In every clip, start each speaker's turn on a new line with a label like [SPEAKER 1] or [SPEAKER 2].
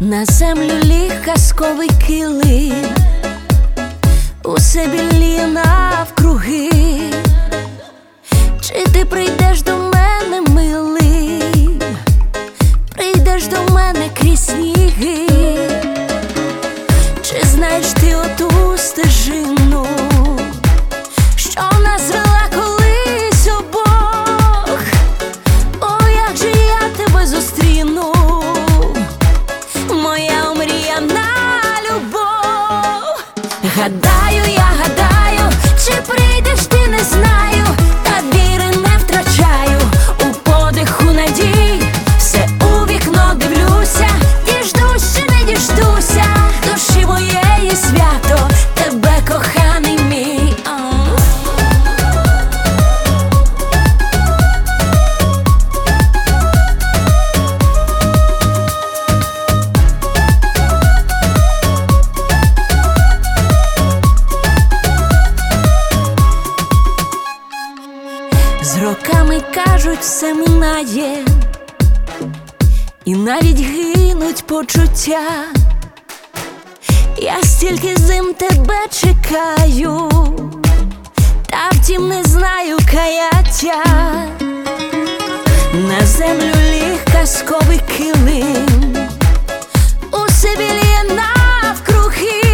[SPEAKER 1] На землю ліг казковий килим, усе біліє навкруги. Чи ти прийдеш до мене, милий, прийдеш до мене крізь сніги? Чи знаєш ти оту стежину, що нас звела колись обох? О, як же я тебе зустріну, моя омріяна любов. Гадаю, я гадаю, чи прийдеш ти, не знаю, та віри не втрачаю, у подиху надій все у вікно дивлюся, діждусь чи не діждуся душі моєї свято, тебе, коханий мій. З роками кажуть, все минає, і навіть гинуть почуття. Я стільки зим тебе чекаю, та втім не знаю каяття. На землю ліг казковий килим, усе біліє навкруги.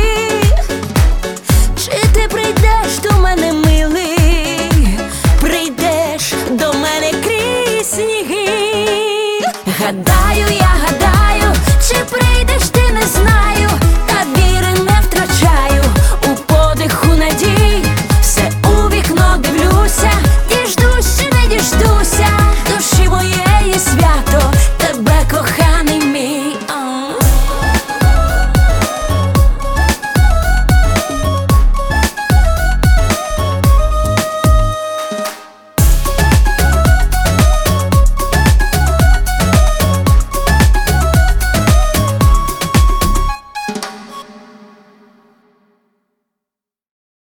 [SPEAKER 1] Чи ти прийдеш до мене, милий, прийдеш до мене крізь сніги? Гадаю, я гадаю, чи прийдеш ти, не знаю,